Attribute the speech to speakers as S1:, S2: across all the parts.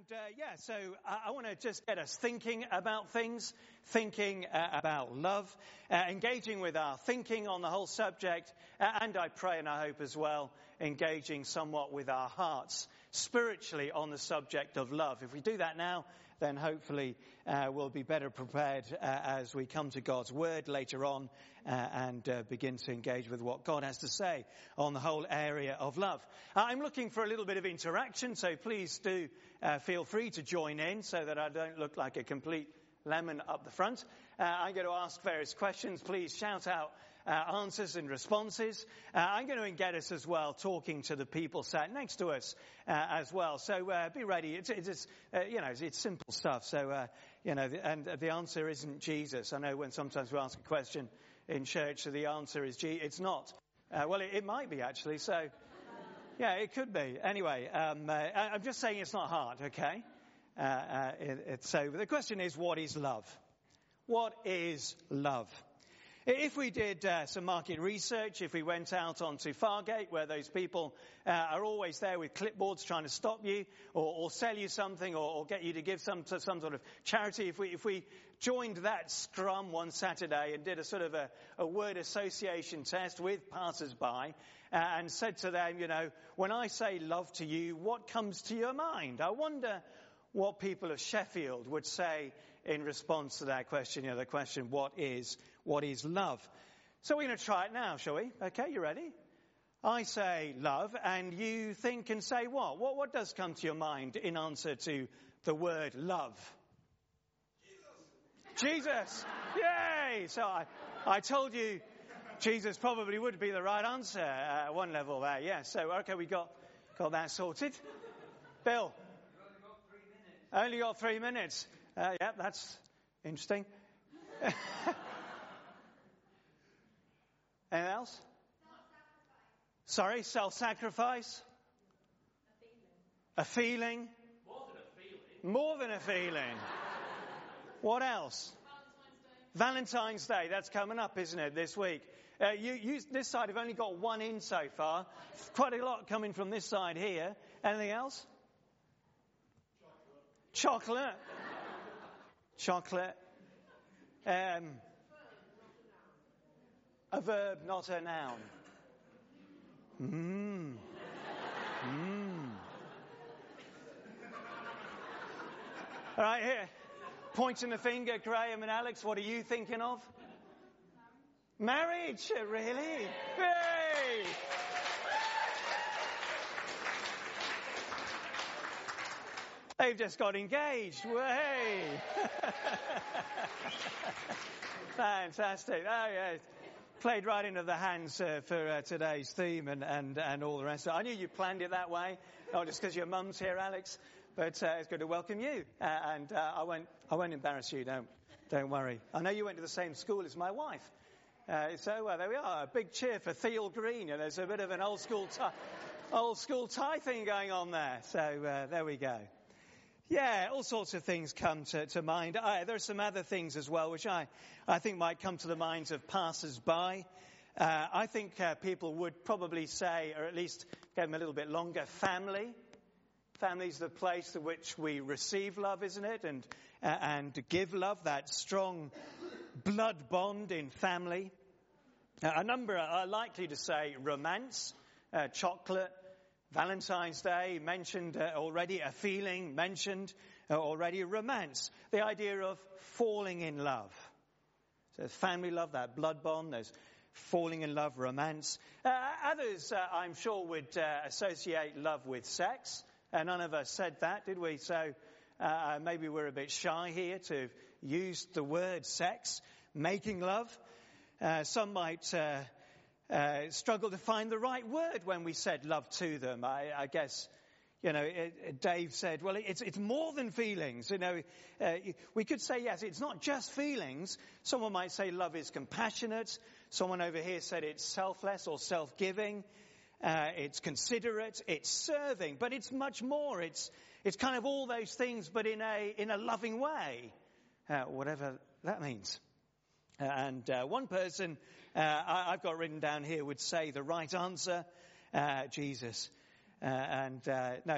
S1: So I want to just get us thinking about things, thinking about love, engaging with our thinking on the whole subject, and I pray and I hope as well, engaging somewhat with our hearts spiritually on the subject of love. If we do that now, then hopefully we'll be better prepared as we come to God's Word later on and begin to engage with what God has to say on the whole area of love. I'm looking for a little bit of interaction, so please do feel free to join in so that I don't look like a complete lemon up the front. I'm going to ask various questions. Please shout out answers and responses. I'm going to engage us as well, talking to the people sat next to us as well. So be ready. It's simple stuff. So and the answer isn't Jesus. I know when sometimes we ask a question in church, so the answer is it's not. It might be actually. So yeah, it could be. Anyway, I'm just saying it's not hard. Okay. So the question is, what is love? What is love? If we did some market research, if we went out onto Fargate, where those people are always there with clipboards trying to stop you or sell you something or get you to give some sort of charity, if we joined that scrum one Saturday and did a sort of a word association test with passers-by and said to them, when I say love to you, what comes to your mind? I wonder what people of Sheffield would say in response to that question, the question, what is love? So we're going to try it now, shall we? Okay, you ready? I say love, and you think and say what? What does come to your mind in answer to the word love? Jesus! Yay! So I told you Jesus probably would be the right answer at one level there. Yeah, so okay, we got that sorted. Bill? Only got 3 minutes. That's interesting. Anything else? Sorry, self-sacrifice? A feeling? More than a feeling. What else? Valentine's Day. That's coming up, isn't it, this week? This side have only got one in so far. Quite a lot coming from this side here. Anything else? Chocolate. A verb, not a noun. All right, here. Pointing the finger, Graham and Alex, what are you thinking of? Marriage, really? Hey! They've just got engaged. Way! Fantastic. Oh, yeah. Played right into the hands for today's theme and all the rest of it. I knew you planned it that way, not just because your mum's here, Alex, but it's good to welcome you. I won't embarrass you, don't worry. I know you went to the same school as my wife. So there we are. A big cheer for Thiel Green. There's a bit of an old school tie thing going on there. So there we go. Yeah, all sorts of things come to mind. There are some other things as well, which I think might come to the minds of passers-by. I think people would probably say, or at least give them a little bit longer, family. Family's the place to which we receive love, isn't it? And give love, that strong blood bond in family. A number are likely to say romance, chocolate, Valentine's Day mentioned already, a feeling mentioned already, romance, the idea of falling in love. So there's family love, that blood bond, there's falling in love, romance. Others, I'm sure, would associate love with sex. None of us said that, did we? So maybe we're a bit shy here to use the word sex, making love. Some might struggle to find the right word when we said love to them. I guess, Dave said, well, it's more than feelings. We could say, yes, it's not just feelings. Someone might say love is compassionate. Someone over here said it's selfless or self-giving. It's considerate. It's serving. But it's much more. It's kind of all those things, but in a loving way, whatever that means. And one person I've got written down here would say the right answer, Jesus. No,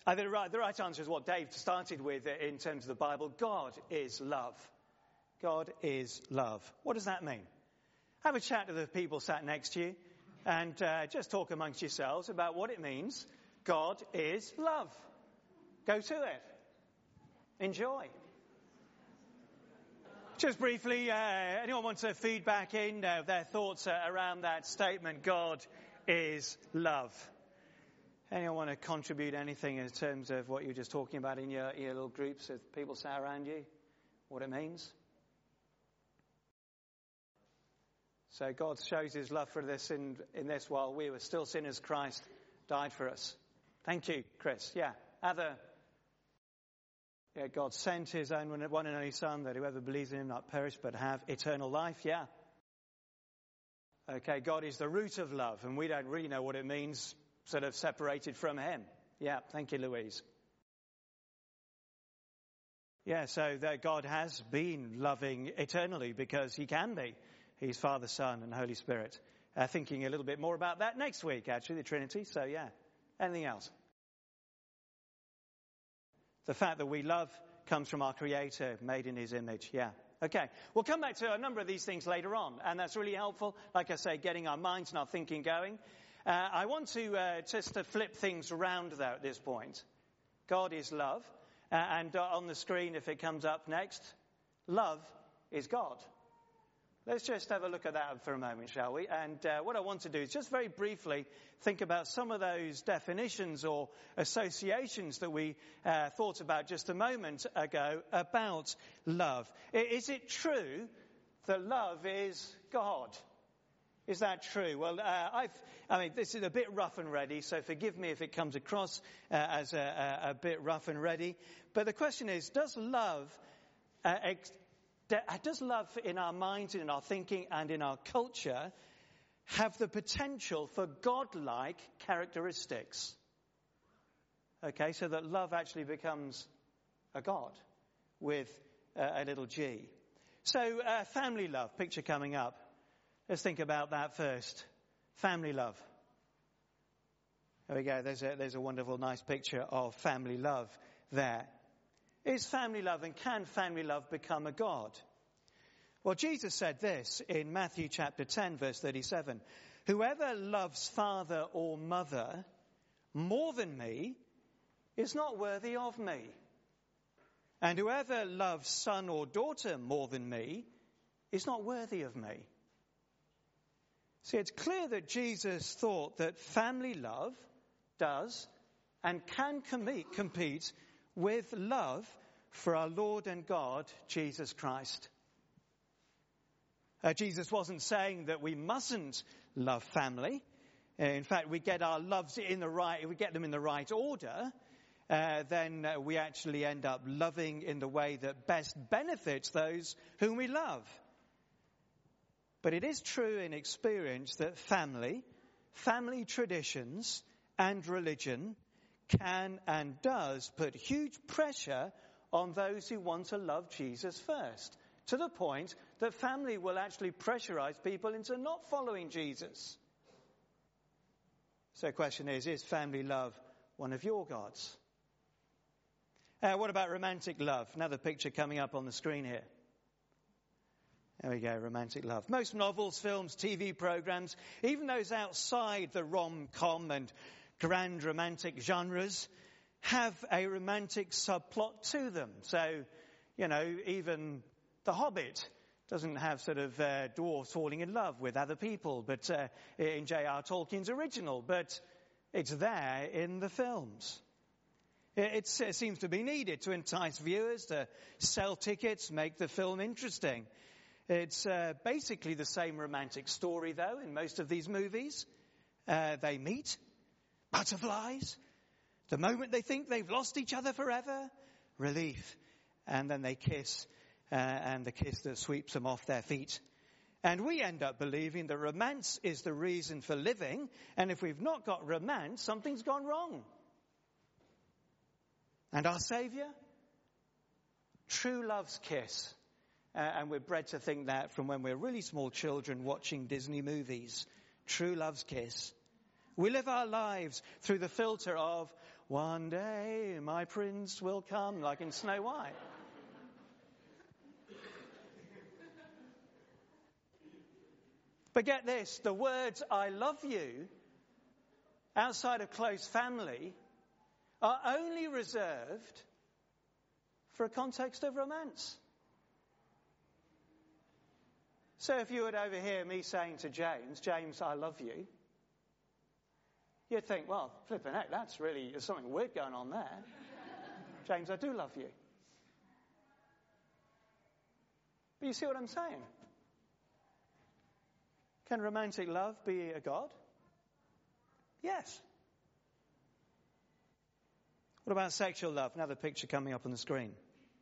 S1: I think the right answer is what Dave started with in terms of the Bible. God is love. God is love. What does that mean? Have a chat to the people sat next to you and just talk amongst yourselves about what it means. God is love. Go to it. Enjoy. Just briefly, anyone want to feed back in their thoughts around that statement, God is love? Anyone want to contribute anything in terms of what you were just talking about in your little groups of people sat around you? What it means? So God shows his love for this in this while we were still sinners, Christ died for us. Thank you, Chris. Yeah. God sent his own one and only Son, that whoever believes in him not perish but have eternal life. Yeah. Okay, God is the root of love, and we don't really know what it means, sort of separated from him. Yeah, thank you, Louise. Yeah, so that God has been loving eternally because he can be. He's Father, Son, and Holy Spirit. Thinking a little bit more about that next week, actually, the Trinity. So, yeah. Anything else? The fact that we love comes from our Creator, made in his image. Yeah. Okay. We'll come back to a number of these things later on, and that's really helpful. Like I say, getting our minds and our thinking going. I want to just to flip things around, though, at this point. God is love. And on the screen, if it comes up next, love is God. Let's just have a look at that for a moment, shall we? And what I want to do is just very briefly think about some of those definitions or associations that we thought about just a moment ago about love. Is it true that love is God? Is that true? Well, this is a bit rough and ready, so forgive me if it comes across as a bit rough and ready. But the question is, does love in our minds, in our thinking, and in our culture have the potential for godlike characteristics? Okay, so that love actually becomes a God with a little g. So family love, picture coming up. Let's think about that first. Family love. There we go. There's a wonderful, nice picture of family love there. Is family love and can family love become a god? Well, Jesus said this in Matthew chapter 10, verse 37. Whoever loves father or mother more than me is not worthy of me. And whoever loves son or daughter more than me is not worthy of me. See, it's clear that Jesus thought that family love does and can compete with love for our Lord and God, Jesus Christ. Jesus wasn't saying that we mustn't love family. In fact, we get our loves we get them in the right order, then we actually end up loving in the way that best benefits those whom we love. But it is true in experience that family traditions, and religion can and does put huge pressure on those who want to love Jesus first, to the point that family will actually pressurize people into not following Jesus. So the question is family love one of your gods? What about romantic love? Another picture coming up on the screen here. There we go, romantic love. Most novels, films, TV programs, even those outside the rom-com and grand romantic genres, have a romantic subplot to them. So, even The Hobbit doesn't have sort of dwarves falling in love with other people, but in J.R. Tolkien's original, but it's there in the films. It seems to be needed to entice viewers, to sell tickets, make the film interesting. It's basically the same romantic story, though, in most of these movies. They meet, butterflies. The moment they think they've lost each other forever, relief. And then they kiss, and the kiss that sweeps them off their feet. And we end up believing that romance is the reason for living, and if we've not got romance, something's gone wrong. And our Saviour? True love's kiss. And we're bred to think that from when we're really small children watching Disney movies. True love's kiss. We live our lives through the filter of One day my prince will come, like in Snow White. But get this, the words "I love you" outside of close family are only reserved for a context of romance. So if you would overhear me saying to James, "James, I love you," you'd think, well, flipping heck, there's something weird going on there. James, I do love you. But you see what I'm saying? Can romantic love be a god? Yes. What about sexual love? Another picture coming up on the screen.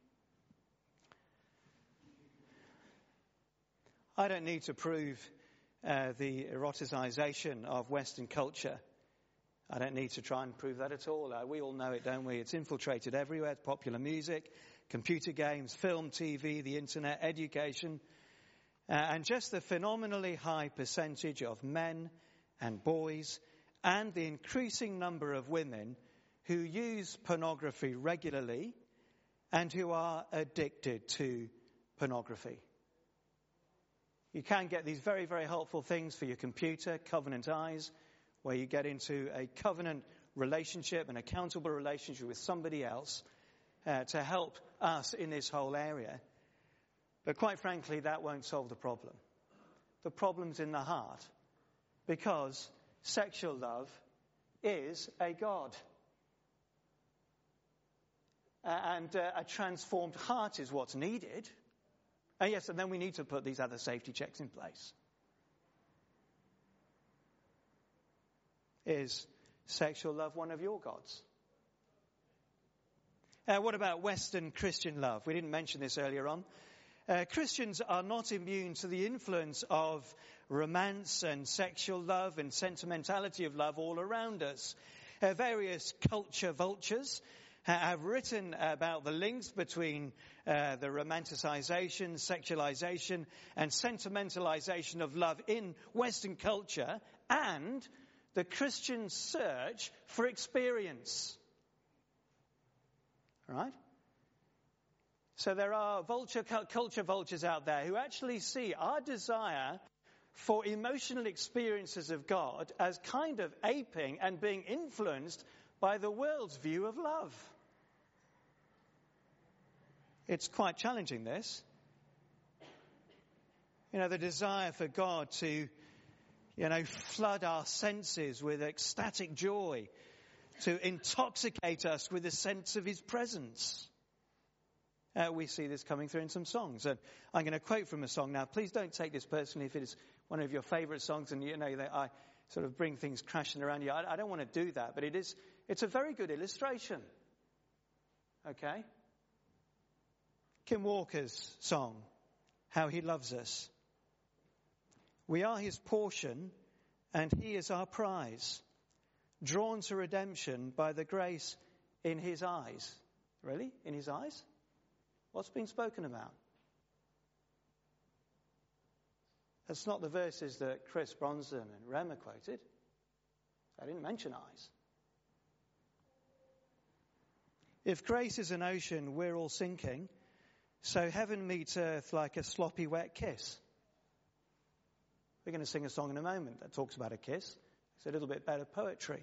S1: I don't need to prove the eroticization of Western culture. I don't need to try and prove that at all. We all know it, don't we? It's infiltrated everywhere. It's popular music, computer games, film, TV, the internet, education. And just the phenomenally high percentage of men and boys and the increasing number of women who use pornography regularly and who are addicted to pornography. You can get these very, very helpful things for your computer, Covenant Eyes, where you get into a covenant relationship, an accountable relationship with somebody else to help us in this whole area. But quite frankly, that won't solve the problem. The problem's in the heart, because sexual love is a god. And a transformed heart is what's needed. And yes, and then we need to put these other safety checks in place. Is sexual love one of your gods? What about Western Christian love? We didn't mention this earlier on. Christians are not immune to the influence of romance and sexual love and sentimentality of love all around us. Various culture vultures have written about the links between the romanticization, sexualization and sentimentalization of love in Western culture and the Christian search for experience. Right? So there are culture vultures out there who actually see our desire for emotional experiences of God as kind of aping and being influenced by the world's view of love. It's quite challenging, this. The desire for God to, flood our senses with ecstatic joy, to intoxicate us with a sense of his presence. We see this coming through in some songs. And I'm going to quote from a song now. Please don't take this personally if it is one of your favourite songs and that I sort of bring things crashing around you. I don't want to do that, but it's a very good illustration. Okay? Kim Walker's song, How He Loves Us. We are his portion and he is our prize, drawn to redemption by the grace in his eyes. Really? In his eyes? What's been spoken about? That's not the verses that Chris Bronson and Rema quoted. I didn't mention eyes. If grace is an ocean, we're all sinking. So heaven meets earth like a sloppy wet kiss. We're going to sing a song in a moment that talks about a kiss. It's a little bit better poetry.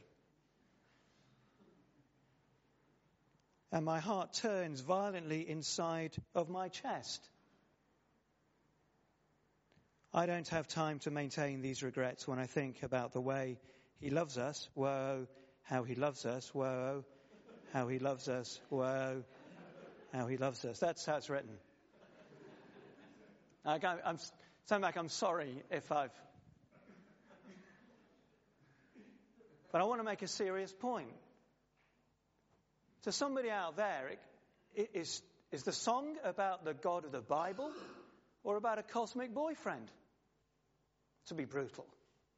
S1: And my heart turns violently inside of my chest. I don't have time to maintain these regrets when I think about the way he loves us. Whoa, how he loves us. Whoa, how he loves us. Whoa, how he loves us. That's how it's written. I'm sorry if I've... But I want to make a serious point. To somebody out there, is the song about the God of the Bible or about a cosmic boyfriend? To be brutal.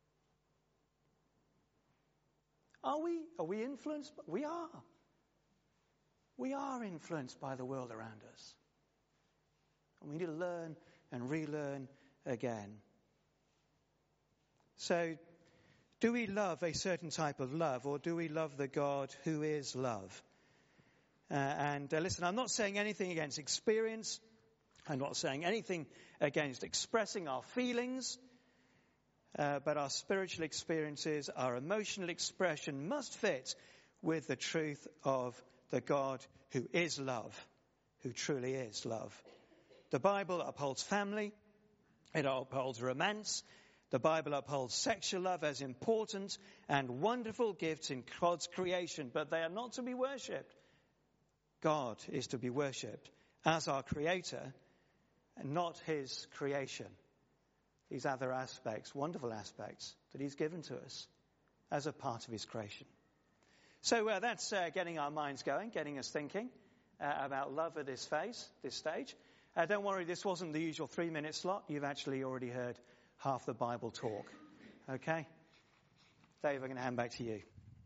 S1: Are we influenced? We are. We are influenced by the world around us. And we need to learn and relearn again. So, Do we love a certain type of love, or do we love the God who is love? Listen, I'm not saying anything against experience. I'm not saying anything against expressing our feelings. But our spiritual experiences, our emotional expression must fit with the truth of the God who is love, who truly is love. The Bible upholds family. It upholds romance. The Bible upholds sexual love as important and wonderful gifts in God's creation, but they are not to be worshipped. God is to be worshipped as our creator and not his creation. These other aspects, wonderful aspects that he's given to us as a part of his creation. So that's getting our minds going, getting us thinking about love at this stage. Don't worry, this wasn't the usual 3-minute slot. You've actually already heard half the Bible talk. Okay? Dave, I'm going to hand back to you.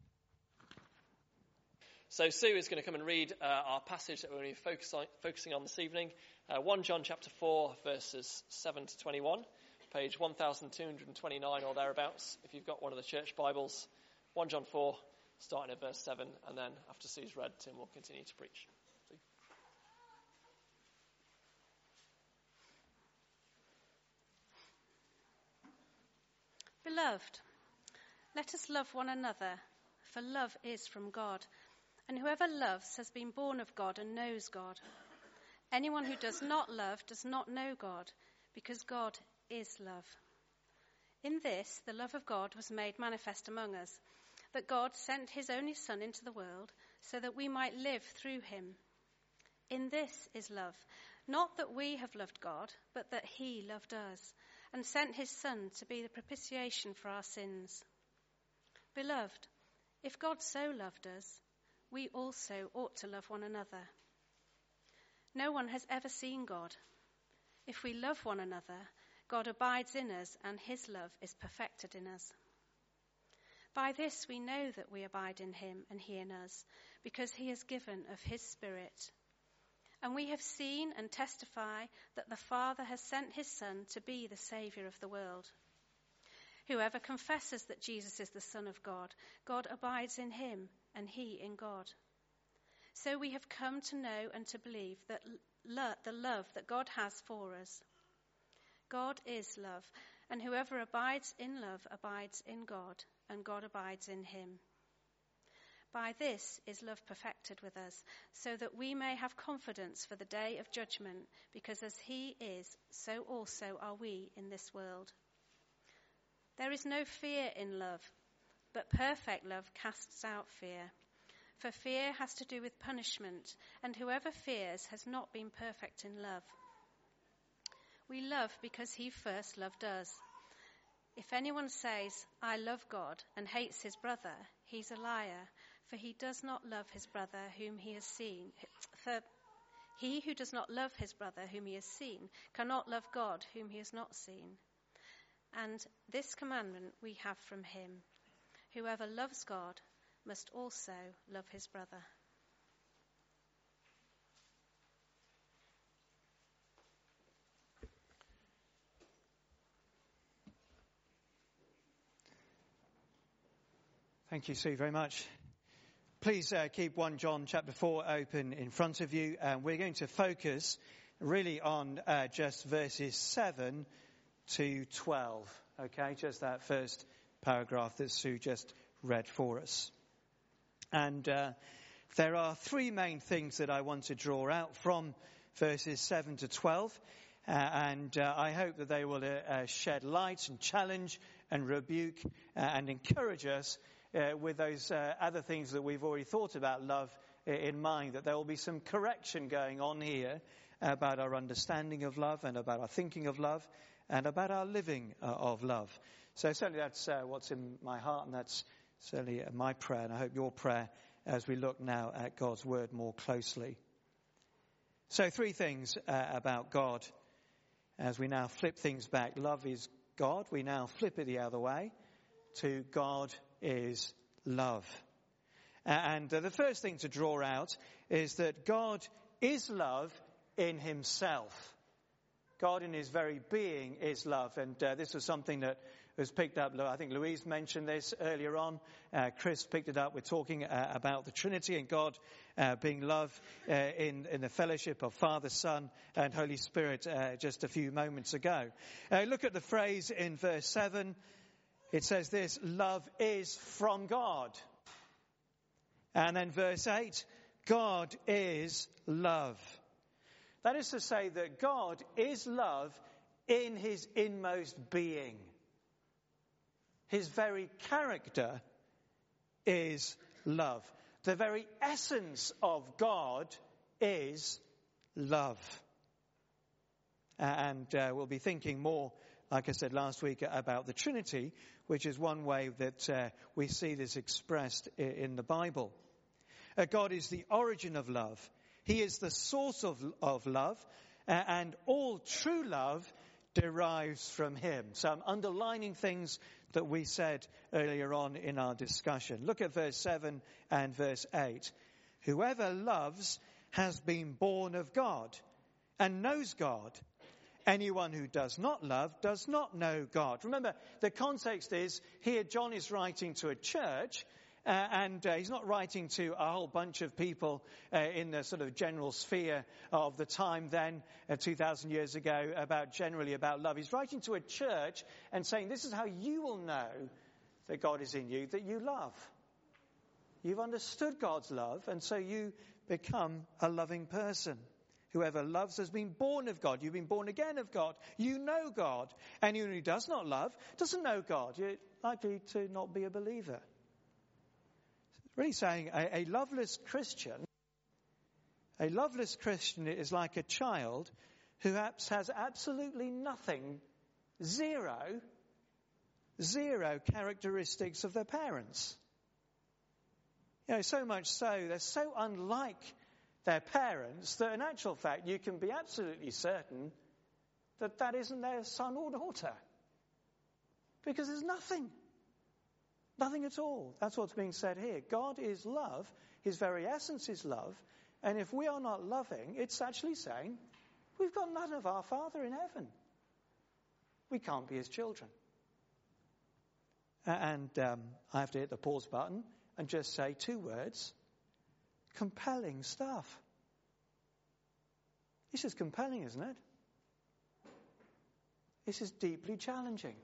S2: So Sue is going to come and read our passage that we're going to be focusing on this evening. 1 John chapter 4, verses 7 to 21, page 1229 or thereabouts, if you've got one of the church Bibles. 1 John 4, starting at verse 7, and then after Sue's read, Tim will continue to preach. Sue.
S3: Beloved, let us love one another, for love is from God. And whoever loves has been born of God and knows God. Anyone who does not love does not know God, because God is love. In this, the love of God was made manifest among us, that God sent his only Son into the world so that we might live through him. In this is love, not that we have loved God, but that he loved us and sent his Son to be the propitiation for our sins. Beloved, if God so loved us, we also ought to love one another. No one has ever seen God. If we love one another, God abides in us, and his love is perfected in us. By this we know that we abide in him and he in us, because he has given of his Spirit. And we have seen and testify that the Father has sent his Son to be the Saviour of the world. Whoever confesses that Jesus is the Son of God, God abides in him, and he in God. So we have come to know and to believe that the love that God has for us. God is love, and whoever abides in love abides in God, and God abides in him. By this is love perfected with us, so that we may have confidence for the day of judgment, because as he is, so also are we in this world. There is no fear in love, but perfect love casts out fear. For fear has to do with punishment, and whoever fears has not been perfect in love. We love because he first loved us. If anyone says, I love God, and hates his brother, he's a liar, for he does not love his brother whom he has seen. For he who does not love his brother whom he has seen cannot love God whom he has not seen. And this commandment we have from him: whoever loves God must also love his brother.
S1: Thank you, Sue, very much. Please keep 1 John chapter 4 open in front of you. And we're going to focus really on just verses 7 to 12. Okay, just that first paragraph that Sue just read for us. And there are three main things that I want to draw out from verses 7 to 12. And I hope that they will shed light and challenge and rebuke and encourage us with those other things that we've already thought about love in mind, that there will be some correction going on here about our understanding of love and about our thinking of love and about our living of love. So certainly that's what's in my heart, and that's certainly my prayer, and I hope your prayer as we look now at God's word more closely. So three things about God as we now flip things back. Love is God. We now flip it the other way to God is love. And the first thing to draw out is that God is love in himself. God in his very being is love. And this was something that has picked up. I think Louise mentioned this earlier on. Chris picked it up. We're talking about the Trinity and God being love in the fellowship of Father, Son, and Holy Spirit just a few moments ago. Look at the phrase in verse 7. It says this: love is from God. And then verse 8, God is love. That is to say that God is love in his inmost being. His very character is love. The very essence of God is love. And we'll be thinking more, like I said last week, about the Trinity, which is one way that we see this expressed in the Bible. God is the origin of love. He is the source of love, and all true love derives from him. So I'm underlining things that we said earlier on in our discussion. Look at verse 7 and verse 8. Whoever loves has been born of God and knows God. Anyone who does not love does not know God. Remember, the context is here John is writing to a church, and he's not writing to a whole bunch of people in the sort of general sphere of the time then, 2,000 years ago, generally about love. He's writing to a church and saying, this is how you will know that God is in you, that you love. You've understood God's love, and so you become a loving person. Whoever loves has been born of God. You've been born again of God. You know God. Anyone who does not love doesn't know God. You're likely to not be a believer. Really saying a loveless Christian is like a child who has absolutely nothing, zero characteristics of their parents. So much so, they're so unlike their parents that in actual fact you can be absolutely certain that that isn't their son or daughter. Because there's nothing. Nothing at all. That's what's being said here. God is love. His very essence is love. And if we are not loving, it's actually saying we've got none of our Father in heaven. We can't be his children. And I have to hit the pause button and just say two words. Compelling stuff. This is compelling, isn't it? This is deeply challenging.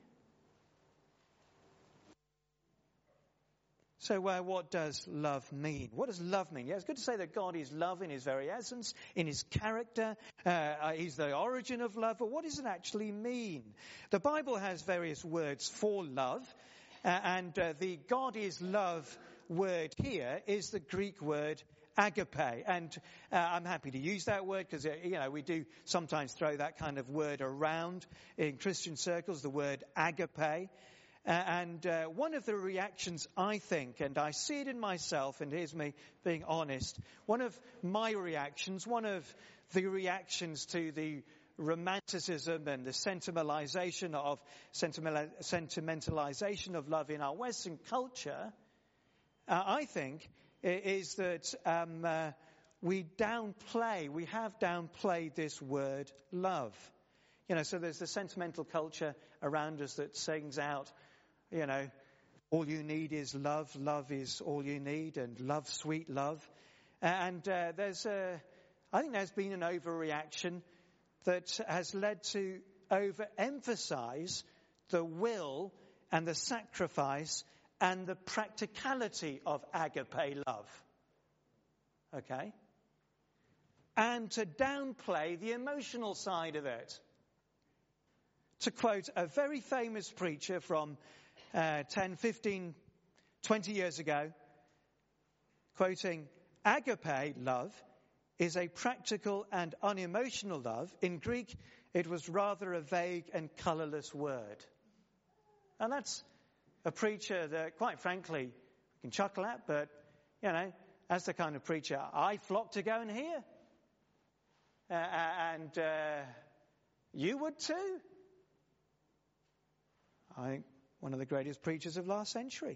S1: So what does love mean? What does love mean? Yeah, it's good to say that God is love in his very essence, in his character. He's the origin of love. But what does it actually mean? The Bible has various words for love. And the God is love word here is the Greek word agape. And I'm happy to use that word because, we do sometimes throw that kind of word around in Christian circles, the word agape. And one of the reactions, I think, and I see it in myself, and here's me being honest, one of the reactions to the romanticism and the sentimentalization of love in our Western culture, I think, is that we have downplayed this word love. So there's the sentimental culture around us that sings out, all you need is love. Love is all you need, and love, sweet love. And I think there's been an overreaction that has led to overemphasize the will and the sacrifice and the practicality of agape love. Okay? And to downplay the emotional side of it. To quote a very famous preacher from 10, 15, 20 years ago, quoting, agape love is a practical and unemotional love. In Greek, it was rather a vague and colourless word. And that's a preacher that, quite frankly, we can chuckle at, but, that's the kind of preacher I flock to go and hear. And you would too. I think one of the greatest preachers of last century.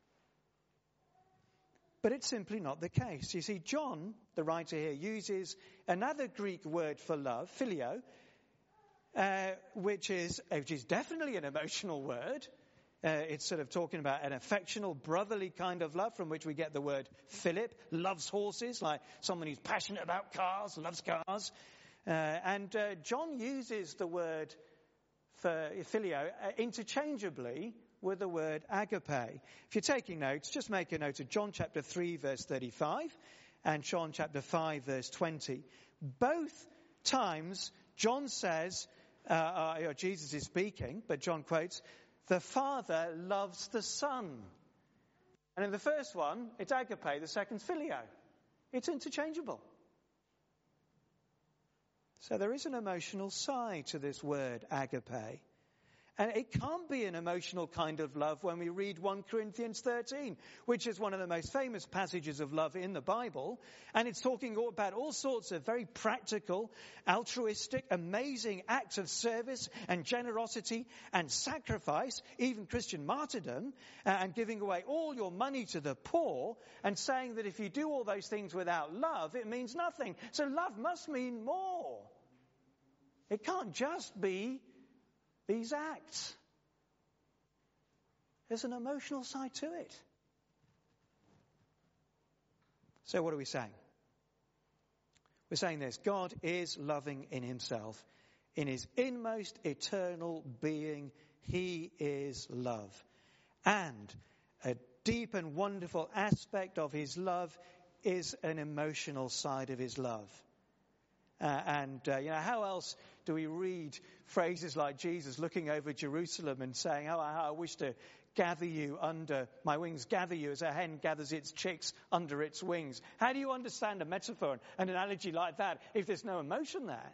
S1: But it's simply not the case. You see, John, the writer here, uses another Greek word for love, phileo, which is definitely an emotional word, It's sort of talking about an affectional, brotherly kind of love from which we get the word Philip, loves horses, like someone who's passionate about cars, loves cars. And John uses the word for phileo interchangeably with the word agape. If you're taking notes, just make a note of John chapter 3, verse 35 and John chapter 5, verse 20. Both times John says, Jesus is speaking, but John quotes, the Father loves the Son. And in the first one, it's agape, the second's phileo. It's interchangeable. So there is an emotional side to this word agape. And it can't be an emotional kind of love when we read 1 Corinthians 13, which is one of the most famous passages of love in the Bible. And it's talking about all sorts of very practical, altruistic, amazing acts of service and generosity and sacrifice, even Christian martyrdom, and giving away all your money to the poor, and saying that if you do all those things without love, it means nothing. So love must mean more. It can't just be these acts. There's an emotional side to it. So what are we saying? We're saying this: God is loving in himself. In his inmost eternal being, he is love. And a deep and wonderful aspect of his love is an emotional side of his love. How else do we read phrases like Jesus looking over Jerusalem and saying, "Oh, I wish to gather you under my wings, gather you as a hen gathers its chicks under its wings"? How do you understand a metaphor, an analogy like that, if there's no emotion there?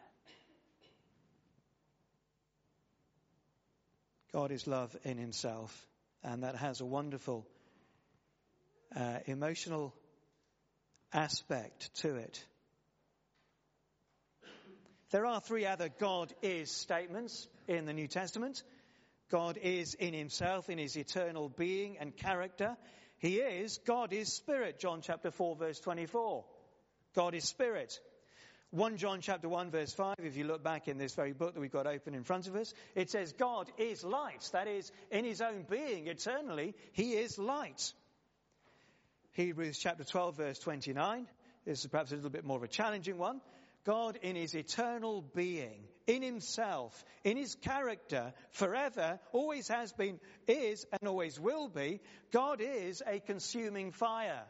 S1: God is love in himself, and that has a wonderful emotional aspect to it. There are 3 other God is statements in the New Testament. God is in himself, in his eternal being and character. God is spirit, John chapter 4, verse 24. God is spirit. 1 John chapter 1, verse 5, if you look back in this very book that we've got open in front of us, it says God is light. That is, in his own being, eternally, he is light. Hebrews chapter 12, verse 29. This is perhaps a little bit more of a challenging one. God in his eternal being, in himself, in his character, forever, always has been, is, and always will be. God is a consuming fire.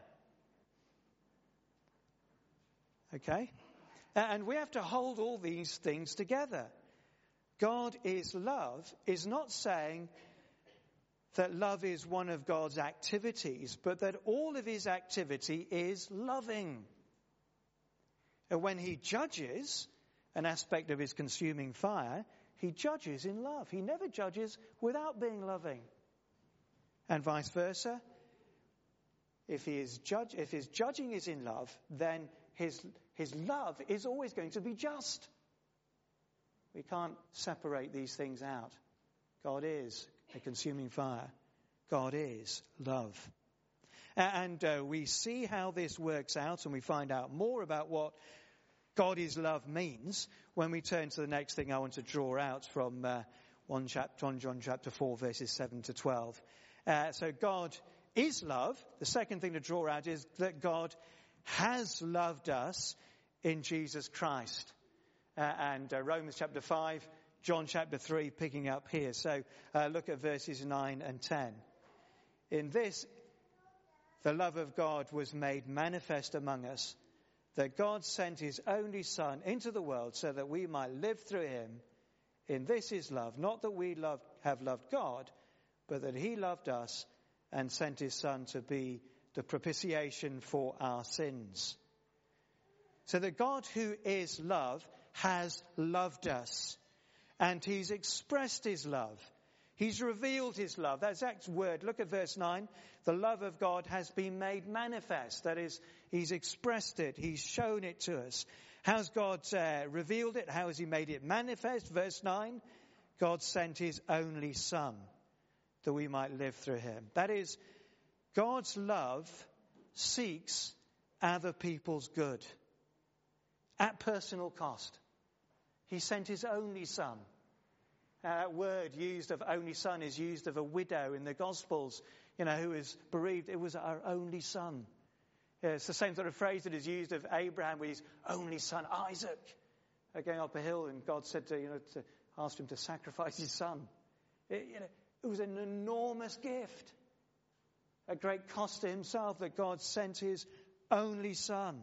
S1: Okay? And we have to hold all these things together. God is love is not saying that love is one of God's activities, but that all of his activity is loving. And when he judges an aspect of his consuming fire, he judges in love. He never judges without being loving. And vice versa. If his judging is in love, then his love is always going to be just. We can't separate these things out. God is a consuming fire. God is love. And we see how this works out, and we find out more about what God is love means when we turn to the next thing I want to draw out from 1 John chapter 4, verses 7 to 12. So God is love. The second thing to draw out is that God has loved us in Jesus Christ. And Romans chapter 5, John chapter 3, picking up here. So look at verses 9 and 10. In this, the love of God was made manifest among us, that God sent his only Son into the world so that we might live through him. In this is love, not that we have loved God, but that he loved us and sent his Son to be the propitiation for our sins. So that God, who is love, has loved us, and he's expressed his love. He's revealed his love. That's that word. Look at verse 9. The love of God has been made manifest. That is, he's expressed it. He's shown it to us. How's God revealed it? How has he made it manifest? Verse 9. God sent his only Son that we might live through him. That is, God's love seeks other people's good at personal cost. He sent his only Son. That word used of only son is used of a widow in the Gospels, who was bereaved. It was our only son. It's the same sort of phrase that is used of Abraham with his only son, Isaac, going up a hill, and God said to ask him to sacrifice his son. It was an enormous gift, a great cost to himself, that God sent his only son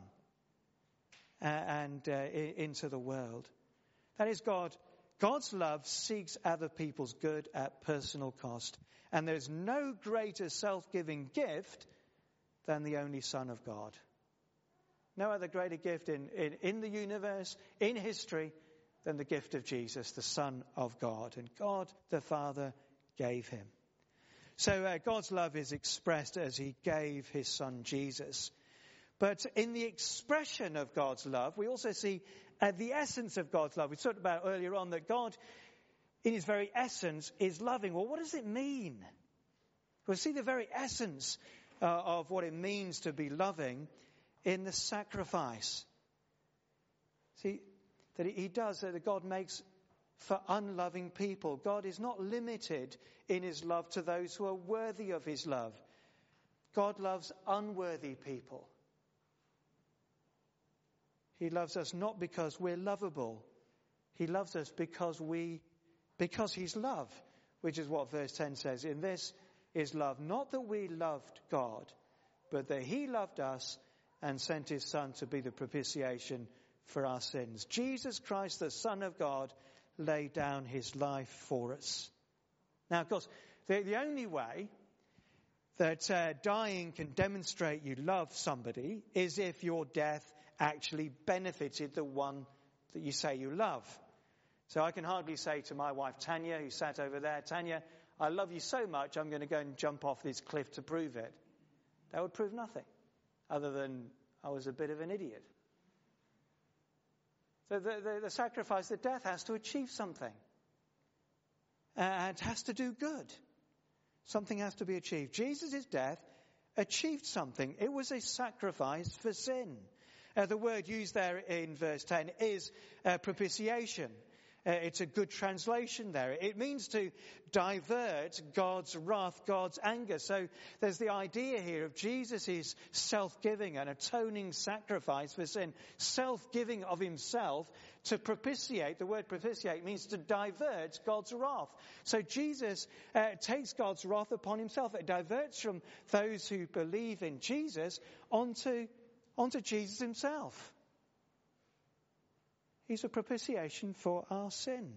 S1: into the world. That is God's love seeks other people's good at personal cost. And there's no greater self-giving gift than the only Son of God. No other greater gift in the universe, in history, than the gift of Jesus, the Son of God. And God the Father gave him. So God's love is expressed as he gave his Son Jesus. But in the expression of God's love, we also see the essence of God's love. We talked about earlier on that God, in his very essence, is loving. Well, what does it mean? We'll see the very essence of what it means to be loving in the sacrifice. See, that he does, that God makes for unloving people. God is not limited in his love to those who are worthy of his love. God loves unworthy people. He loves us not because we're lovable. He loves us because he's love, which is what verse 10 says. In this is love, not that we loved God, but that he loved us and sent his Son to be the propitiation for our sins. Jesus Christ, the Son of God, laid down his life for us. Now, of course, the only way that dying can demonstrate you love somebody is if your death actually benefited the one that you say you love. So I can hardly say to my wife, Tanya, who sat over there, Tanya, I love you so much, I'm going to go and jump off this cliff to prove it. That would prove nothing, other than I was a bit of an idiot. So the sacrifice, the death, has to achieve something. It has to do good. Something has to be achieved. Jesus' death achieved something. It was a sacrifice for sin. The word used there in verse 10 is propitiation. It's a good translation there. It means to divert God's wrath, God's anger. So there's the idea here of Jesus' self-giving, an atoning sacrifice for sin. Self-giving of himself to propitiate. The word propitiate means to divert God's wrath. So Jesus takes God's wrath upon himself. It diverts from those who believe in Jesus onto Jesus himself. He's a propitiation for our sin.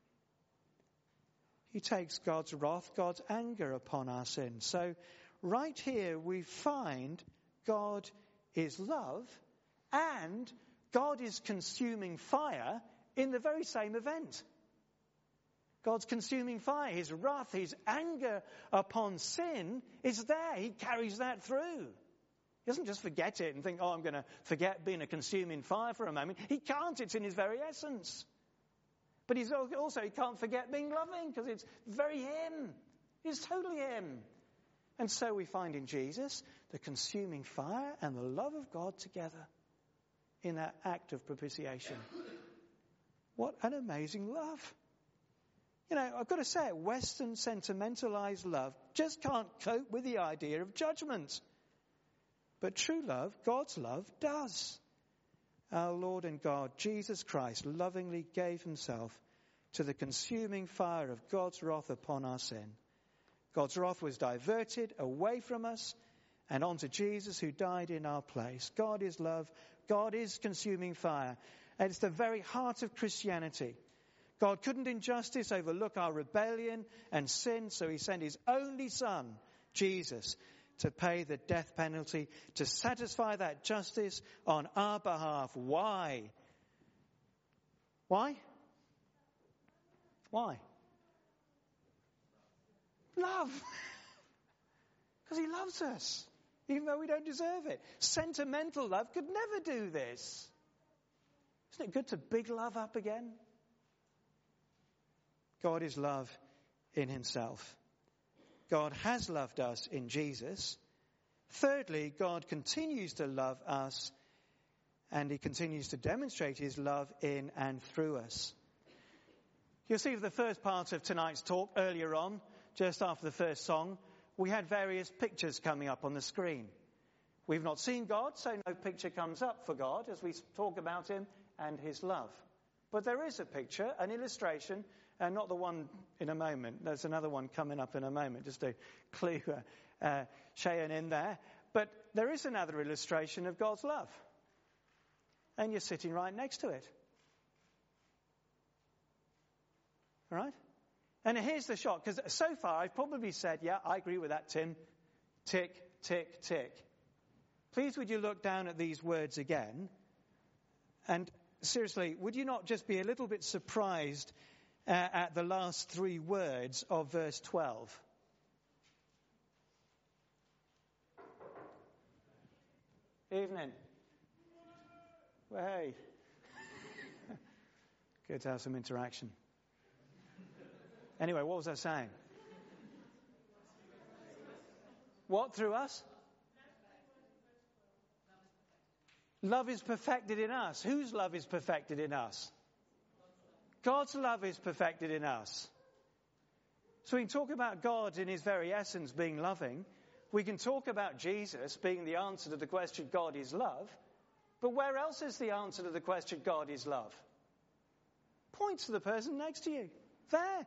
S1: He takes God's wrath, God's anger upon our sin. So right here we find God is love and God is consuming fire in the very same event. God's consuming fire, his wrath, his anger upon sin is there. He carries that through. He doesn't just forget it and think, I'm going to forget being a consuming fire for a moment. He can't. It's in his very essence. But he can't forget being loving because it's very him. It's totally him. And so we find in Jesus the consuming fire and the love of God together in that act of propitiation. What an amazing love. I've got to say, Western sentimentalized love just can't cope with the idea of judgment. But true love, God's love, does. Our Lord and God, Jesus Christ, lovingly gave himself to the consuming fire of God's wrath upon our sin. God's wrath was diverted away from us and onto Jesus, who died in our place. God is love. God is consuming fire. And it's the very heart of Christianity. God couldn't in justice overlook our rebellion and sin, so he sent his only Son, Jesus, to pay the death penalty, to satisfy that justice on our behalf. Why? Why? Why? Love. Because he loves us, even though we don't deserve it. Sentimental love could never do this. Isn't it good to big love up again? God is love in himself. God has loved us in Jesus. Thirdly, God continues to love us, and he continues to demonstrate his love in and through us. You'll see for the first part of tonight's talk, earlier on, just after the first song, we had various pictures coming up on the screen. We've not seen God, so no picture comes up for God as we talk about him and his love. But there is a picture, an illustration, and not the one in a moment. There's another one coming up in a moment, just to clue Cheyenne in there. But there is another illustration of God's love. And you're sitting right next to it. All right? And here's the shock, because so far I've probably said, yeah, I agree with that, Tim. Tick, tick, tick. Please would you look down at these words again? And seriously, would you not just be a little bit surprised at the last three words of verse 12? Evening. Well, hey. Good to have some interaction. Anyway, what was I saying? What, through us? Love is perfected in us. Whose love is perfected in us? God's love is perfected in us. So we can talk about God in his very essence being loving. We can talk about Jesus being the answer to the question, God is love. But where else is the answer to the question, God is love? Point to the person next to you. There.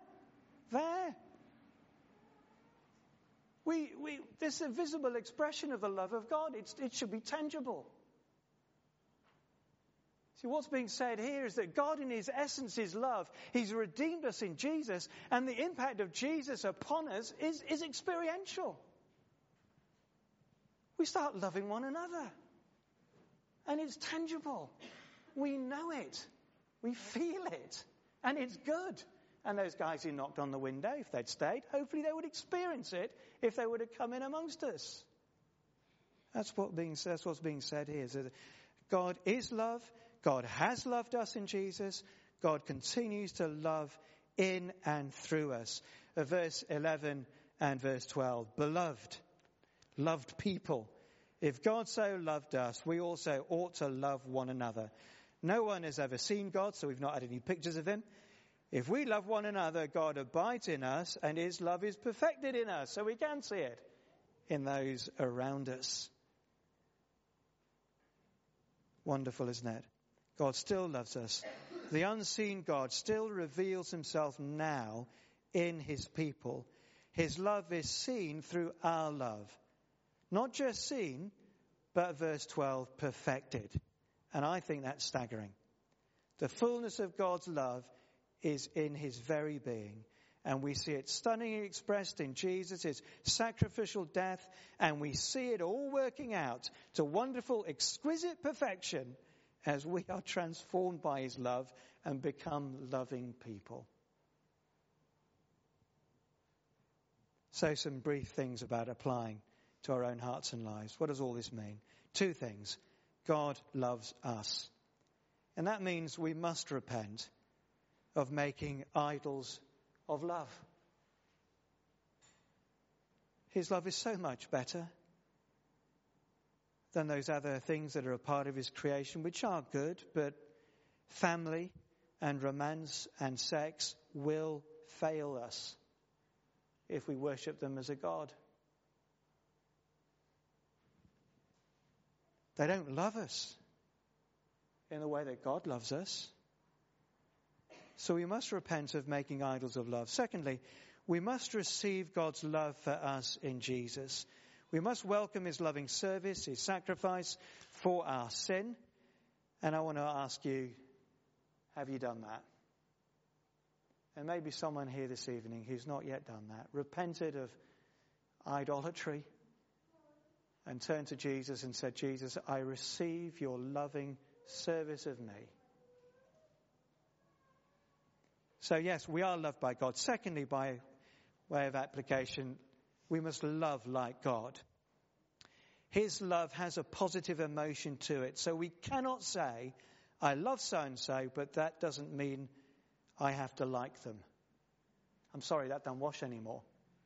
S1: This is a visible expression of the love of God. It should be tangible. See, what's being said here is that God in his essence is love. He's redeemed us in Jesus, and the impact of Jesus upon us is experiential. We start loving one another. And it's tangible. We know it. We feel it. And it's good. And those guys who knocked on the window, if they'd stayed, hopefully they would experience it if they would have come in amongst us. That's what's being said here. So God is love. God has loved us in Jesus. God continues to love in and through us. Verse 11 and verse 12. Beloved, loved people. If God so loved us, we also ought to love one another. No one has ever seen God, so we've not had any pictures of him. If we love one another, God abides in us, and his love is perfected in us, so we can see it in those around us. Wonderful, isn't it? God still loves us. The unseen God still reveals himself now in his people. His love is seen through our love. Not just seen, but verse 12, perfected. And I think that's staggering. The fullness of God's love is in his very being. And we see it stunningly expressed in Jesus' sacrificial death. And we see it all working out to wonderful, exquisite perfection as we are transformed by his love and become loving people. So some brief things about applying to our own hearts and lives. What does all this mean? Two things. God loves us. And that means we must repent of making idols of love. His love is so much better than those other things that are a part of his creation, which are good, but family and romance and sex will fail us if we worship them as a god. They don't love us in the way that God loves us. So we must repent of making idols of love. Secondly, we must receive God's love for us in Jesus. We must welcome his loving service, his sacrifice for our sin. And I want to ask you, have you done that? And maybe someone here this evening who's not yet done that, repented of idolatry and turned to Jesus and said, Jesus, I receive your loving service of me. So yes, we are loved by God. Secondly, by way of application, we must love like God. His love has a positive emotion to it. So we cannot say, I love so-and-so, but that doesn't mean I have to like them. I'm sorry, that don't wash anymore.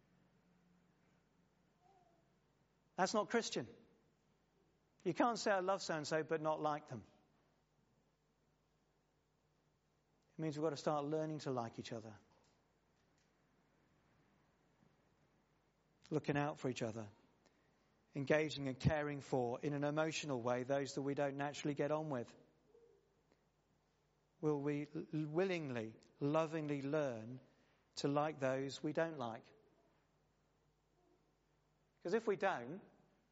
S1: That's not Christian. You can't say I love so-and-so, but not like them. It means we've got to start learning to like each other. Looking out for each other. Engaging and caring for, in an emotional way, those that we don't naturally get on with. Will we willingly, lovingly learn to like those we don't like? Because if we don't,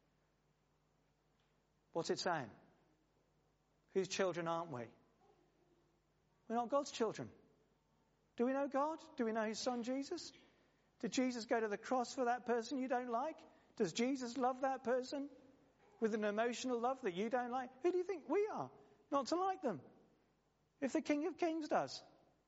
S1: what's it saying? Whose children aren't we? We're not God's children. Do we know God? Do we know his son Jesus? Did Jesus go to the cross for that person you don't like? Does Jesus love that person with an emotional love that you don't like? Who do you think we are not to like them? If the King of Kings does.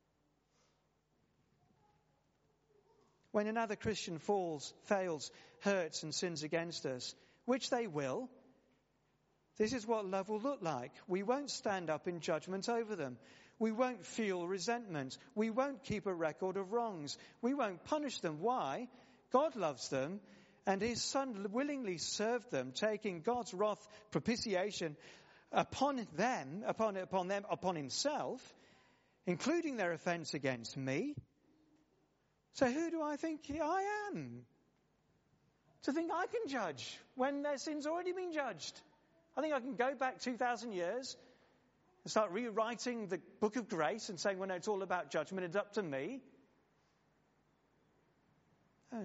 S1: When another Christian fails, hurts and sins against us, which they will, this is what love will look like. We won't stand up in judgment over them. We won't feel resentment. We won't keep a record of wrongs. We won't punish them. Why? God loves them, and his son willingly served them, taking God's wrath propitiation upon them, upon himself, including their offense against me. So who do I think I am to think I can judge when their sin's already been judged? I think I can go back 2,000 years and start rewriting the book of grace and saying, well, no, it's all about judgment, it's up to me. Oh.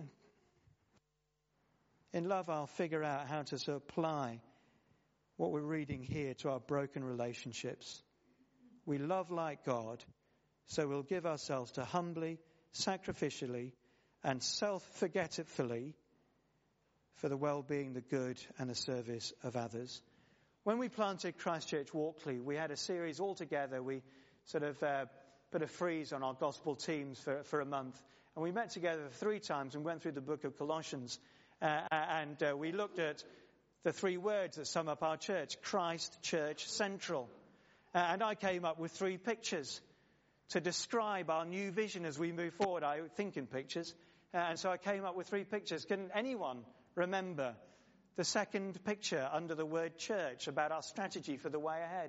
S1: In love, I'll figure out how to apply what we're reading here to our broken relationships. We love like God, so we'll give ourselves to humbly, sacrificially, and self-forgetfully for the well-being, the good, and the service of others. When we planted Christchurch Walkley, we had a series all together. We sort of put a freeze on our gospel teams for a month. And we met together 3 times and went through the book of Colossians. And we looked at the 3 words that sum up our church: Christ, Church, Central. And I came up with 3 pictures to describe our new vision as we move forward. I think in pictures. And so I came up with 3 pictures. Can anyone remember the second picture under the word church about our strategy for the way ahead?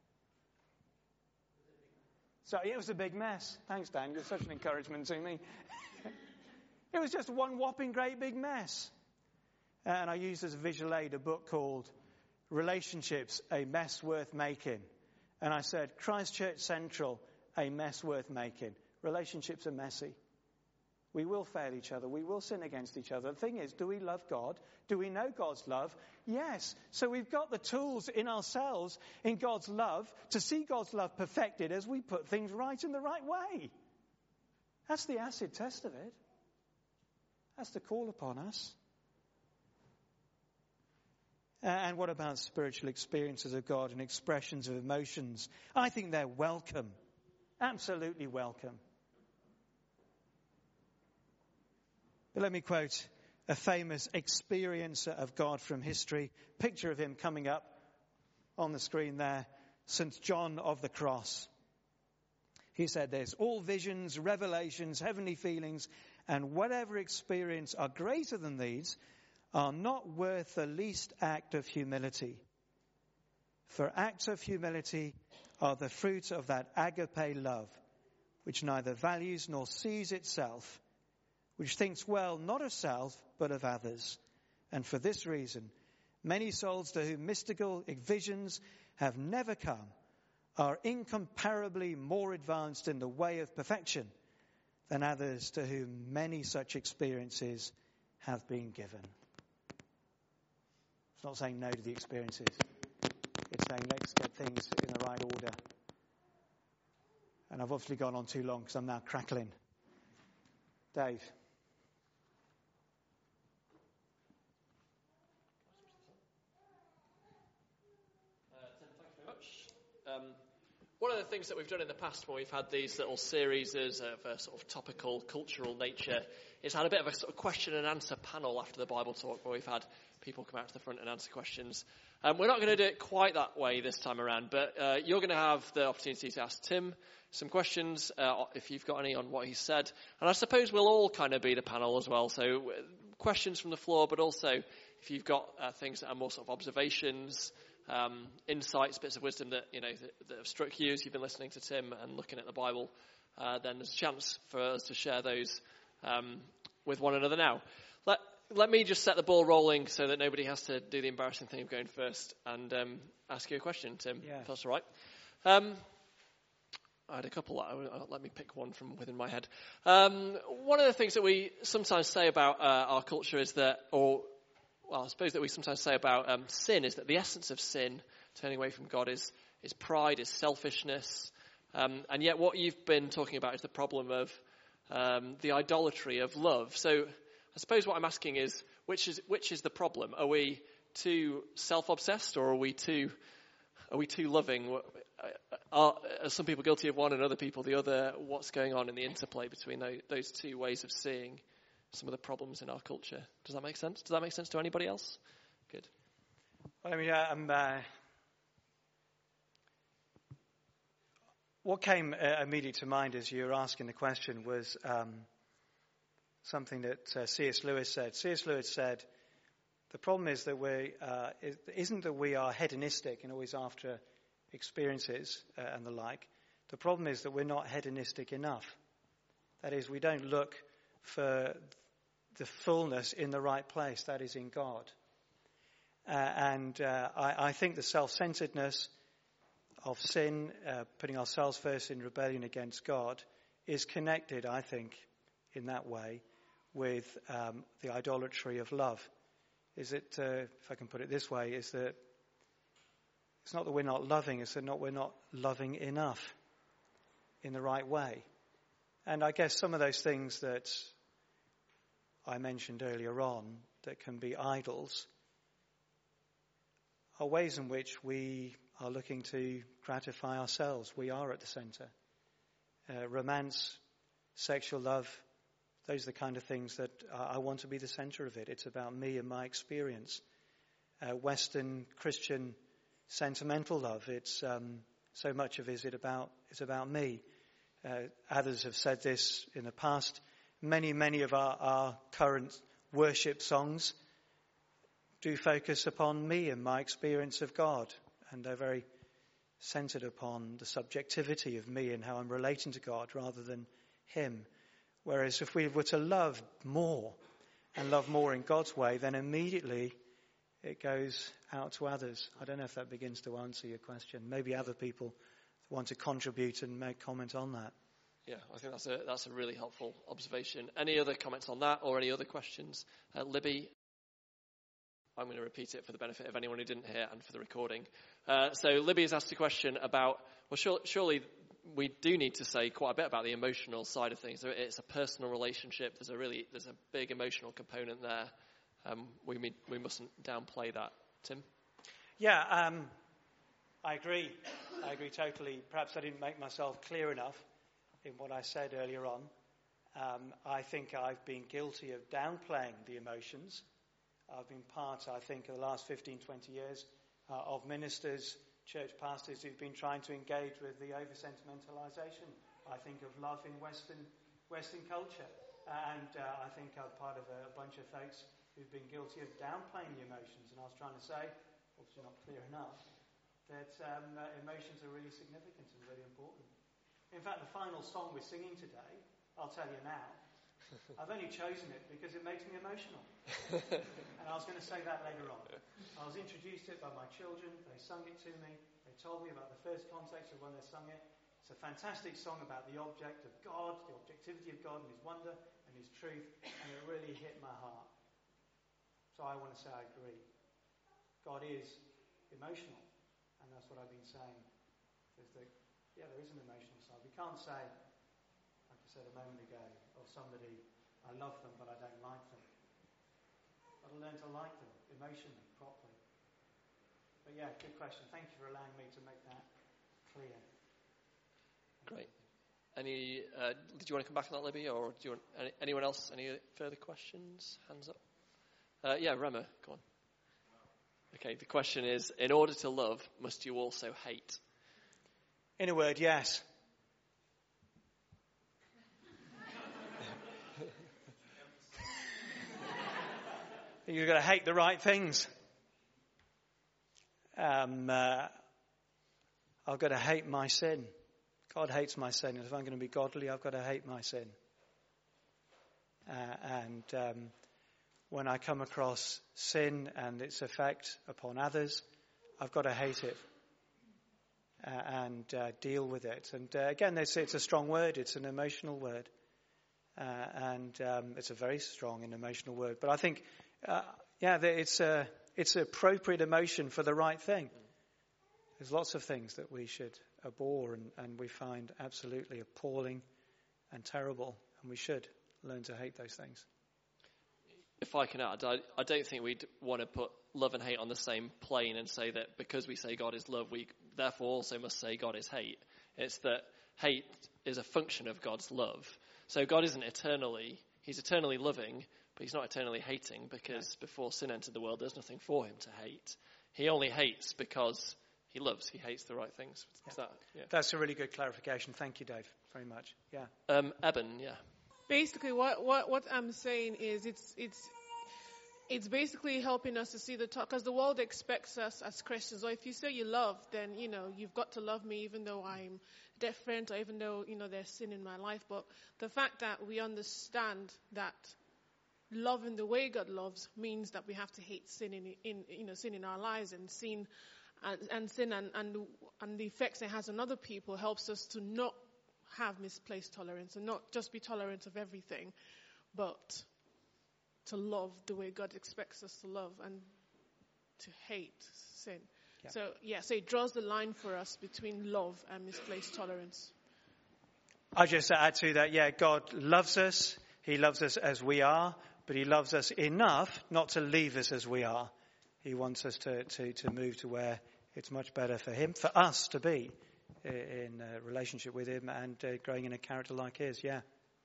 S1: So it was a big mess. Thanks, Dan. You're such an encouragement to me. It was just one whopping great big mess. And I used as a visual aid a book called Relationships, A Mess Worth Making. And I said, Christchurch Central, a mess worth making. Relationships are messy. We will fail each other. We will sin against each other. The thing is, do we love God? Do we know God's love? Yes. So we've got the tools in ourselves, in God's love, to see God's love perfected as we put things right in the right way. That's the acid test of it. That's the call upon us. And what about spiritual experiences of God and expressions of emotions? I think they're welcome. Absolutely welcome. But let me quote a famous experiencer of God from history. Picture of him coming up on the screen there. St. John of the Cross. He said this: all visions, revelations, heavenly feelings, and whatever experience are greater than these are not worth the least act of humility. For acts of humility are the fruit of that agape love, which neither values nor sees itself, which thinks well not of self but of others. And for this reason, many souls to whom mystical visions have never come are incomparably more advanced in the way of perfection than others to whom many such experiences have been given. It's not saying no to the experiences. It's saying let's get things in the right order. And I've obviously gone on too long because I'm now crackling. Dave.
S2: Tim, thanks very much. One of the things that we've done in the past when we've had these little series of a sort of topical, cultural nature is had a bit of a sort of question and answer panel after the Bible talk where we've had people come out to the front and answer questions. We're not going to do it quite that way this time around, but you're going to have the opportunity to ask Tim some questions, if you've got any, on what he said. And I suppose we'll all kind of be the panel as well. So questions from the floor, but also if you've got things that are more sort of observations, insights, bits of wisdom that have struck you as you've been listening to Tim and looking at the Bible, then there's a chance for us to share those with one another now. Let me just set the ball rolling so that nobody has to do the embarrassing thing of going first and ask you a question, Tim, if that's all right. I had a couple. Let me pick one from within my head. One of the things that we sometimes say about our culture is that, I suppose that we sometimes say about sin is that the essence of sin, turning away from God, is pride, is selfishness. And yet what you've been talking about is the problem of the idolatry of love. So I suppose what I'm asking is, which is the problem? Are we too self-obsessed, or are we too loving? Are some people guilty of one and other people the other? What's going on in the interplay between those two ways of seeing some of the problems in our culture? Does that make sense? Does that make sense to anybody else? Good.
S1: Well, what came immediately to mind as you were asking the question was something that C.S. Lewis said. C.S. Lewis said, the problem is that isn't that we are hedonistic and always after experiences and the like. The problem is that we're not hedonistic enough. That is, we don't look for the fullness in the right place, that is in God. I think the self-centeredness of sin, putting ourselves first in rebellion against God, is connected, I think, in that way with the idolatry of love. Is it, if I can put it this way, is that it's not that we're not loving, it's that we're not loving enough in the right way. And I guess some of those things that I mentioned earlier on that can be idols are ways in which we are looking to gratify ourselves. We are at the center. Romance, sexual love, those are the kind of things that I want to be the center of it. It's about me and my experience. Western Christian sentimental love, it's so much of it's about me. Others have said this in the past. Many of our current worship songs do focus upon me and my experience of God, and they're very centered upon the subjectivity of me and how I'm relating to God rather than Him. Whereas if we were to love more and love more in God's way, then immediately it goes out to others. I don't know if that begins to answer your question. Maybe other people want to contribute and make comment on that.
S2: Yeah, I think that's a really helpful observation. Any other comments on that or any other questions? Libby? I'm going to repeat it for the benefit of anyone who didn't hear and for the recording. So Libby has asked a question about, surely we do need to say quite a bit about the emotional side of things. It's a personal relationship. There's a big emotional component there. We mustn't downplay that. Tim?
S1: Yeah, I agree. I agree totally. Perhaps I didn't make myself clear enough in what I said earlier on. I think I've been guilty of downplaying the emotions. I've been part, I think, of the last 15, 20 years of ministers, church pastors who've been trying to engage with the over-sentimentalization, I think, of love in Western culture. And I think I'm part of a bunch of folks who've been guilty of downplaying the emotions. And I was trying to say, obviously not clear enough, that emotions are really significant and really important. In fact, the final song we're singing today, I'll tell you now, I've only chosen it because it makes me emotional. And I was going to say that later on. I was introduced to it by my children. They sung it to me. They told me about the first context of when they sung it. It's a fantastic song about the object of God, the objectivity of God and His wonder and His truth. And it really hit my heart. So I want to say I agree. God is emotional. And that's what I've been saying. There is an emotional side. We can't say, like I said a moment ago, of somebody, I love them, but I don't like them. I've learned to like them emotionally, properly. But yeah, good question. Thank you for allowing me to make that clear.
S2: Great. Did you want to come back on that, Libby, or do you want anyone else? Any further questions? Hands up. Yeah, Rema, go on. Okay, the question is, in order to love, must you also hate?
S1: In a word, yes. You've got to hate the right things. I've got to hate my sin. God hates my sin. If I'm going to be godly, I've got to hate my sin. When I come across sin and its effect upon others, I've got to hate it and deal with it. And again, it's a strong word. It's an emotional word. It's a very strong and emotional word. But I think, it's appropriate emotion for the right thing. There's lots of things that we should abhor and we find absolutely appalling and terrible, and we should learn to hate those things.
S2: If I can add, I don't think we'd want to put love and hate on the same plane and say that because we say God is love, we therefore also must say God is hate. It's that hate is a function of God's love. So God isn't he's eternally loving, but he's not eternally hating, because before sin entered the world, there's nothing for him to hate. He only hates because he loves. He hates the right things.
S1: That's a really good clarification. Thank you, Dave, very much. Yeah.
S2: Eben, yeah.
S4: Basically, what I'm saying is it's basically helping us to see because the world expects us as Christians, or if you say you love, then, you've got to love me even though I'm different, or even though, there's sin in my life. But the fact that we understand that loving the way God loves means that we have to hate sin sin in our lives, and sin and the effects it has on other people helps us to not have misplaced tolerance, and not just be tolerant of everything, but to love the way God expects us to love and to hate sin. Yeah. So it draws the line for us between love and misplaced tolerance.
S1: I just add to that, God loves us. He loves us as we are, but he loves us enough not to leave us as we are. He wants us to move to where it's much better for us to be in a relationship with him and growing in a character like his. Yeah.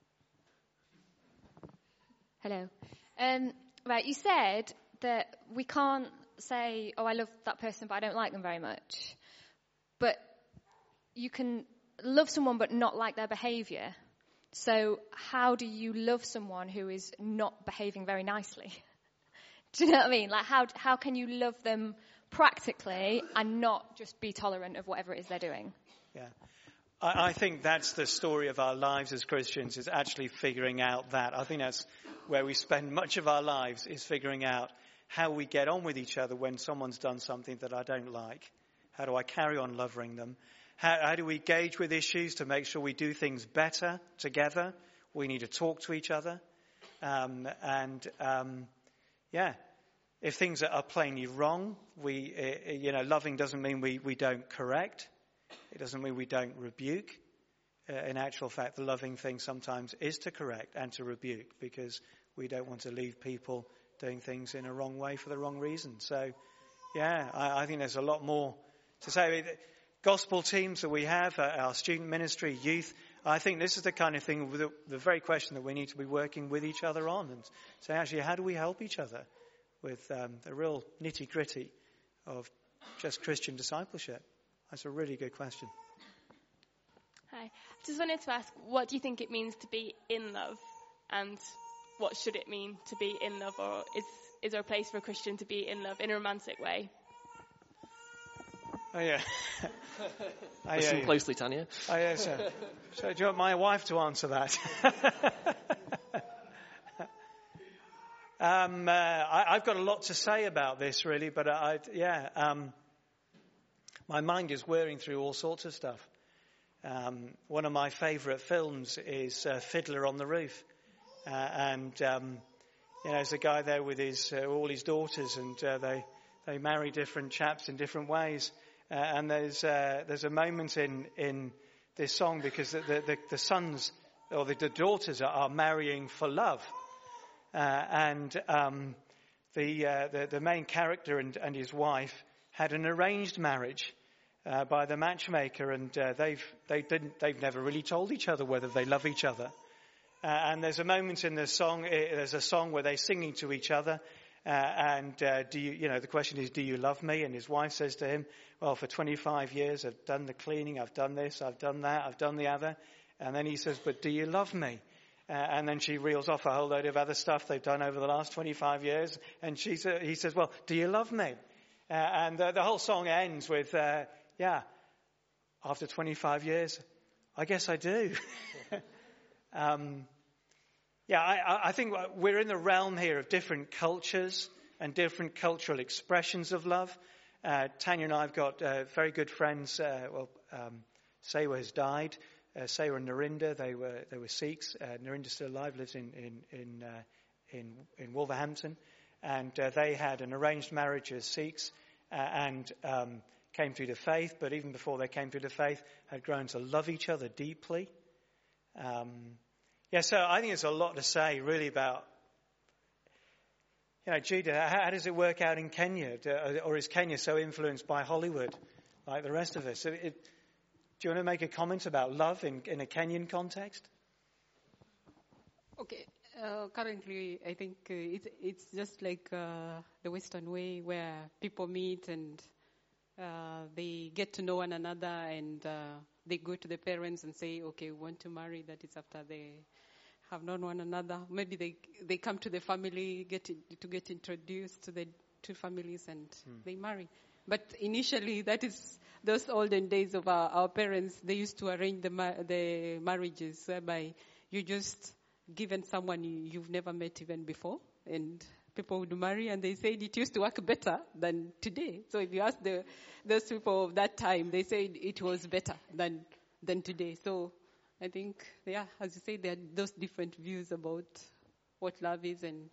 S5: Hello. Right, you said that we can't say, I love that person, but I don't like them very much. But you can love someone but not like their behaviour. So how do you love someone who is not behaving very nicely? Do you know what I mean? Like, how can you love them practically and not just be tolerant of whatever it is they're doing?
S1: Yeah. I think that's the story of our lives as Christians, is actually figuring out that. I think that's where we spend much of our lives, is figuring out how we get on with each other when someone's done something that I don't like. How do I carry on loving them? How do we engage with issues to make sure we do things better together? We need to talk to each other. If things are plainly wrong, loving doesn't mean we don't correct. It doesn't mean we don't rebuke. In actual fact, the loving thing sometimes is to correct and to rebuke, because we don't want to leave people doing things in a wrong way for the wrong reason. So, I think there's a lot more to say. Gospel teams that we have, our student ministry, youth, I think this is the kind of thing, the very question that we need to be working with each other on, and say, actually, how do we help each other with the real nitty-gritty of just Christian discipleship? That's a really good question.
S6: Hi. I just wanted to ask, what do you think it means to be in love? And what should it mean to be in love? Or is there a place for a Christian to be in love in a romantic way?
S1: Oh, yeah.
S2: Listen closely, Tanya.
S1: Oh, yeah, so do you want my wife to answer that? I've got a lot to say about this, really, but my mind is whirring through all sorts of stuff. One of my favourite films is Fiddler on the Roof. There's a guy there with all his daughters, and they marry different chaps in different ways. And there's a moment in this song, because the sons or the daughters are marrying for love. The main character and his wife had an arranged marriage by the matchmaker, and they've never really told each other whether they love each other. And there's a moment in the song. There's a song where they're singing to each other, the question is, do you love me? And his wife says to him, well, for 25 years I've done the cleaning, I've done this, I've done that, I've done the other. And then he says, but do you love me? And then she reels off a whole load of other stuff they've done over the last 25 years. And he says, well, do you love me? And the whole song ends with, after 25 years, I guess I do. I think we're in the realm here of different cultures and different cultural expressions of love. Tanya and I have got very good friends. Sewa has died. Sewa and Narinda, they were Sikhs. Narinda's still alive, lives in Wolverhampton, and they had an arranged marriage as Sikhs and came through the faith. But even before they came through the faith, had grown to love each other deeply. So I think there's a lot to say really about. Judah, how does it work out in Kenya? Or is Kenya so influenced by Hollywood like the rest of us? Do you want to make a comment about love in a Kenyan context?
S7: Okay. Currently, I think it's just like the Western way where people meet and they get to know one another and they go to the parents and say, okay, we want to marry. That is after they have known one another. Maybe they come to the family, get introduced to the two families, and they marry. But initially, that is those olden days of our parents. They used to arrange the marriages whereby you just given someone you've never met even before, and people would marry, and they said it used to work better than today. So if you ask those people of that time, they said it was better than today. So I think, as you say, there are those different views about what love is, and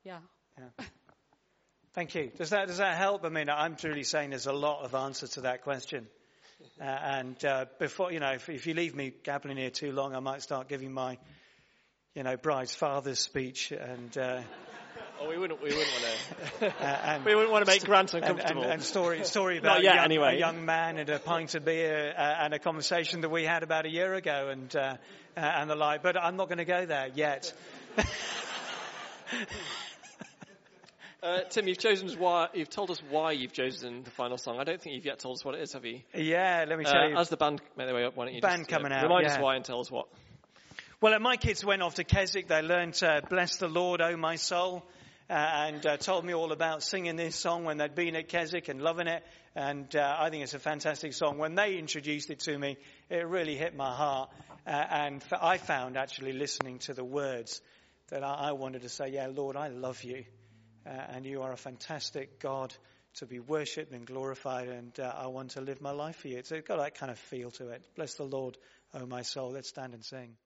S1: Thank you. Does that help? I mean, I'm truly saying there's a lot of answer to that question. And before, if you leave me gabbling here too long, I might start giving my, bride's father's speech and.
S2: We wouldn't want to. We wouldn't want to make Grant uncomfortable.
S1: And story about a young man and a pint of beer and a conversation that we had about a year ago and the like. But I'm not going to go there yet.
S2: Tim, you've told us why you've chosen the final song. I don't think you've yet told us what it is, have you?
S1: Yeah, let me tell you.
S2: As the band make their way up, why don't you
S1: coming out,
S2: remind us why and tell us what.
S1: Well, my kids went off to Keswick. They learned Bless the Lord, O my soul, and told me all about singing this song when they'd been at Keswick and loving it. And I think it's a fantastic song. When they introduced it to me, it really hit my heart. And I found actually listening to the words that I wanted to say, Lord, I love you. And you are a fantastic God to be worshipped and glorified. And I want to live my life for you. It's got that kind of feel to it. Bless the Lord, O my soul. Let's stand and sing.